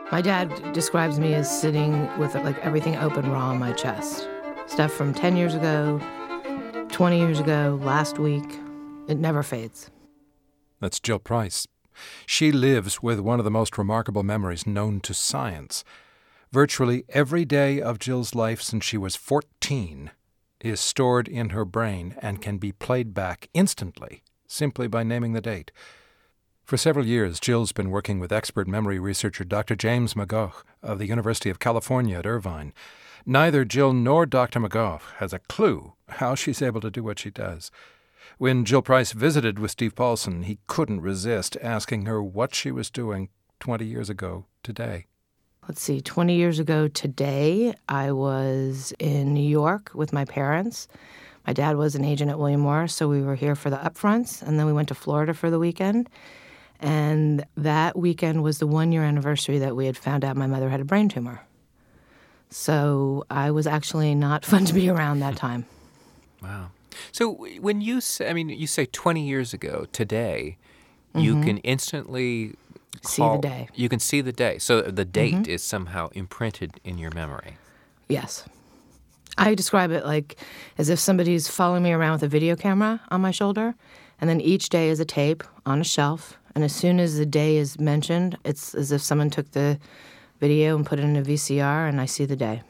My dad describes me as sitting with like everything open raw on my chest. Stuff from 10 years ago, 20 years ago, last week. It never fades. That's Jill Price. She lives with one of the most remarkable memories known to science. Virtually every day of Jill's life since she was 14 is stored in her brain and can be played back instantly, simply by naming the date. For several years, Jill's been working with expert memory researcher Dr. James McGough of the University of California at Irvine. Neither Jill nor Dr. McGough has a clue how she's able to do what she does. When Jill Price visited with Steve Paulson, he couldn't resist asking her what she was doing 20 years ago today. Let's see, 20 years ago today, I was in New York with my parents. My dad was an agent at William Morris, so we were here for the upfronts, and then we went to Florida for the weekend. And that weekend was the 1-year anniversary that we had found out my mother had a brain tumor. So I was actually not fun to be around that time. Wow. So when you say, you say 20 years ago, today, you can instantly see the day. You can see the day. So the date is somehow imprinted in your memory. Yes. I describe it like as if somebody's following me around with a video camera on my shoulder, and then each day is a tape on a shelf. And as soon as the day is mentioned, it's as if someone took the video and put it in a VCR, and I see the day.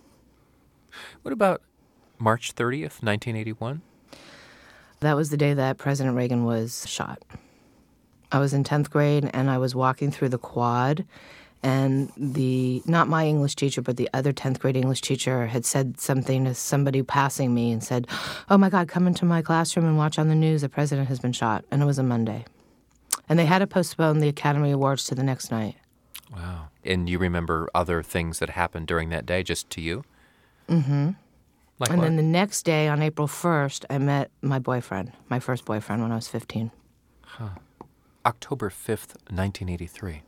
What about March 30th, 1981? That was the day that President Reagan was shot. I was in 10th grade, and I was walking through the quad, and not my English teacher, but the other 10th grade English teacher had said something to somebody passing me and said, "Oh my God, come into my classroom and watch on the news, the president has been shot." And it was a Monday. And they had to postpone the Academy Awards to the next night. Wow. And you remember other things that happened during that day, just to you? Mm-hmm. Like and what? then the next day, on April 1st, I met my boyfriend, my first boyfriend when I was 15. Huh. October 5th, 1983.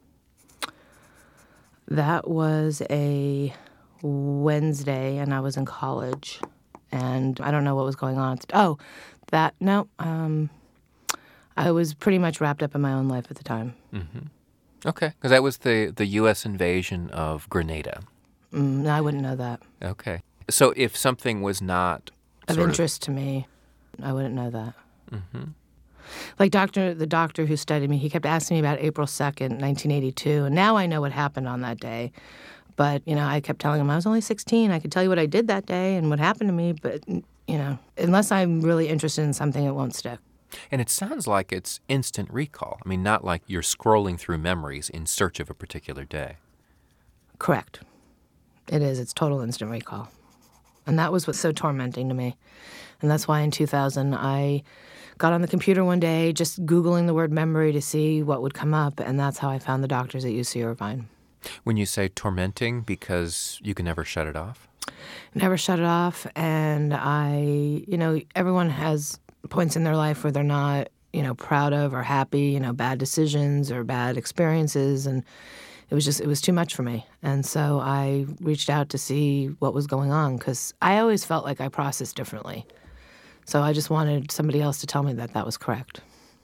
That was a Wednesday, and I was in college. And I don't know what was going on. I was pretty much wrapped up in my own life at the time. Mm-hmm. Okay, because that was the U.S. invasion of Grenada. I wouldn't know that. Okay. So if something was not of interest to me, I wouldn't know that. Mm-hmm. Like the doctor who studied me, he kept asking me about April 2nd, 1982, and now I know what happened on that day. But, I kept telling him I was only 16. I could tell you what I did that day and what happened to me, but, unless I'm really interested in something, it won't stick. And it sounds like it's instant recall. Not like you're scrolling through memories in search of a particular day. Correct. It is. It's total instant recall. And that was what's so tormenting to me. And that's why in 2000, I got on the computer one day just Googling the word memory to see what would come up, and that's how I found the doctors at UC Irvine. When you say tormenting, because you can never shut it off? Never shut it off, and everyone has points in their life where they're not, proud of or happy, bad decisions or bad experiences, and it was too much for me. And so I reached out to see what was going on, because I always felt like I processed differently. So I just wanted somebody else to tell me that that was correct.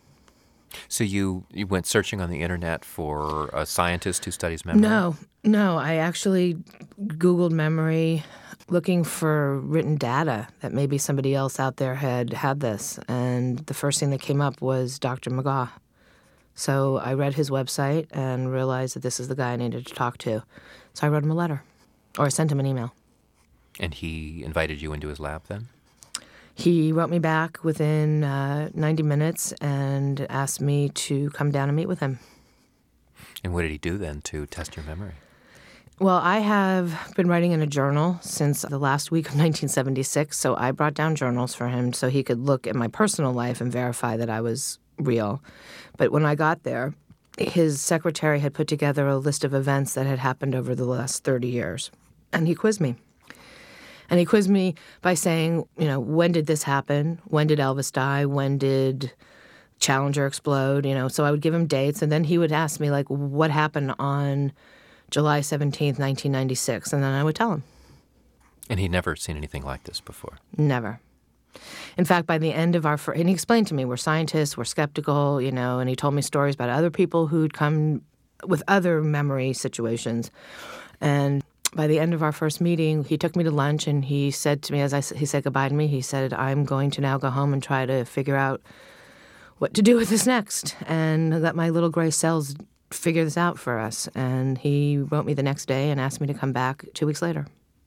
So you went searching on the internet for a scientist who studies memory? No. I actually Googled memory, looking for written data that maybe somebody else out there had this. And the first thing that came up was Dr. McGough. So I read his website and realized that this is the guy I needed to talk to. So I wrote him a letter, or I sent him an email. And he invited you into his lab then? He wrote me back within 90 minutes and asked me to come down and meet with him. And what did he do then to test your memory? Well, I have been writing in a journal since the last week of 1976, so I brought down journals for him so he could look at my personal life and verify that I was real. But when I got there, his secretary had put together a list of events that had happened over the last 30 years, and he quizzed me. And he quizzed me by saying, when did this happen? When did Elvis die? When did Challenger explode? So I would give him dates, and then he would ask me, what happened on July 17th, 1996? And then I would tell him. And he'd never seen anything like this before? Never. In fact, by the end of and he explained to me, we're scientists, we're skeptical, and he told me stories about other people who'd come with other memory situations. And by the end of our first meeting, he took me to lunch and he said to me, he said goodbye to me, he said, I'm going to now go home and try to figure out what to do with this next and let my little gray cells figure this out for us. And he wrote me the next day and asked me to come back 2 weeks later.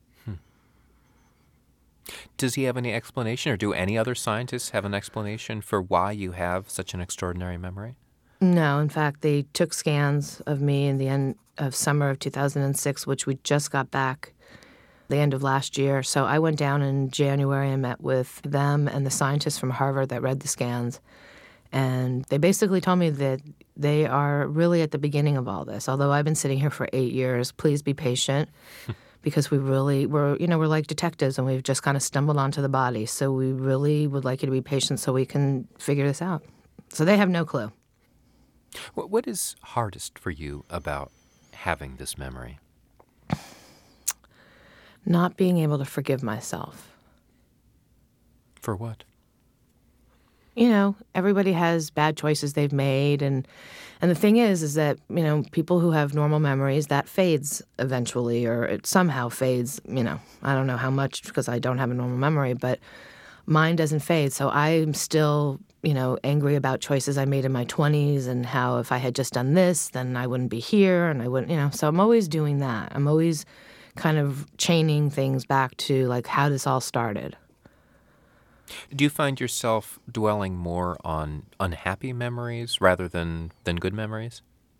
Does he have any explanation, or do any other scientists have an explanation for why you have such an extraordinary memory? No, in fact, they took scans of me in the end of summer of 2006, which we just got back the end of last year. So I went down in January and met with them and the scientists from Harvard that read the scans. And they basically told me that they are really at the beginning of all this. Although I've been sitting here for 8 years, please be patient because we're like detectives and we've just kind of stumbled onto the body. So we really would like you to be patient so we can figure this out. So they have no clue. What is hardest for you about having this memory? Not being able to forgive myself. For what? Everybody has bad choices they've made, and the thing is that, people who have normal memories, that fades eventually, or it somehow fades, I don't know how much because I don't have a normal memory, but mine doesn't fade. So I'm still, angry about choices I made in my 20s and how if I had just done this, then I wouldn't be here and I wouldn't, so I'm always doing that. I'm always kind of chaining things back to like how this all started. Do you find yourself dwelling more on unhappy memories rather than good memories?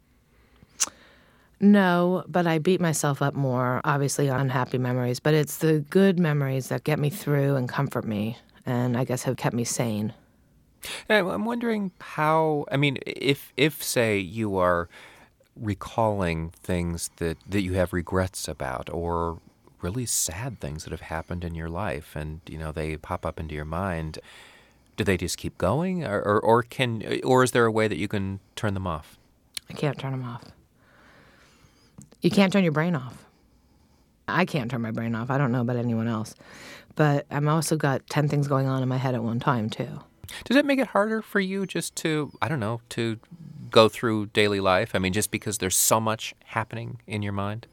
No, but I beat myself up more, obviously, on unhappy memories. But it's the good memories that get me through and comfort me and I guess have kept me sane. I'm wondering how, if say, you are recalling things that you have regrets about or really sad things that have happened in your life and, they pop up into your mind, do they just keep going or is there a way that you can turn them off? I can't turn them off. You can't turn your brain off. I can't turn my brain off. I don't know about anyone else. But I'm also got 10 things going on in my head at one time, too. Does it make it harder for you just to go through daily life? Just because there's so much happening in your mind?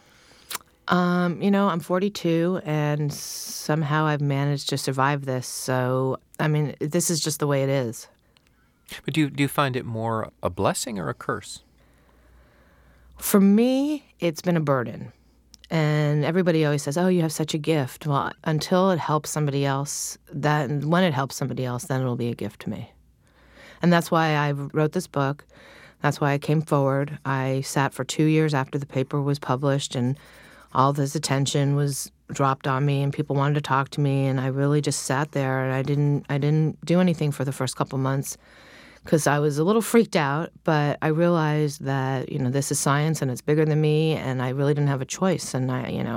I'm 42, and somehow I've managed to survive this. So, this is just the way it is. But do you find it more a blessing or a curse? For me, it's been a burden. And everybody always says, oh, you have such a gift. Well, until it helps somebody else, when it helps somebody else, then it'll be a gift to me. And that's why I wrote this book. That's why I came forward. I sat for 2 years after the paper was published, and all this attention was dropped on me, and people wanted to talk to me, and I really just sat there, and I didn't do anything for the first couple months because I was a little freaked out, but I realized that, this is science and it's bigger than me, and I really didn't have a choice. And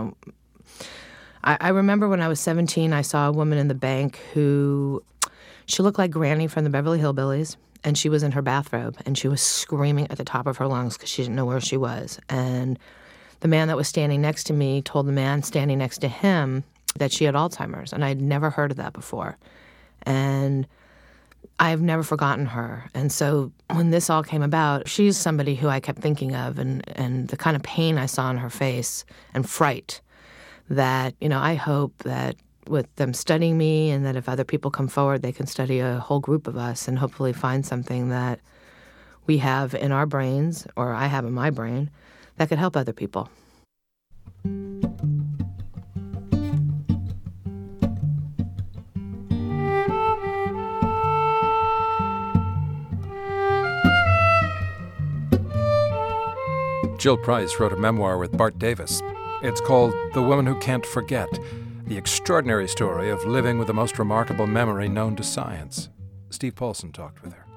I remember when I was 17, I saw a woman in the bank she looked like Granny from the Beverly Hillbillies, and she was in her bathrobe, and she was screaming at the top of her lungs because she didn't know where she was. And the man that was standing next to me told the man standing next to him that she had Alzheimer's, and I'd never heard of that before. And I've never forgotten her. And so when this all came about, she's somebody who I kept thinking of, and the kind of pain I saw in her face and fright that, I hope that with them studying me and that if other people come forward, they can study a whole group of us and hopefully find something that we have in our brains, or I have in my brain, that could help other people. Jill Price wrote a memoir with Bart Davis. It's called The Woman Who Can't Forget, the extraordinary story of living with the most remarkable memory known to science. Steve Paulson talked with her.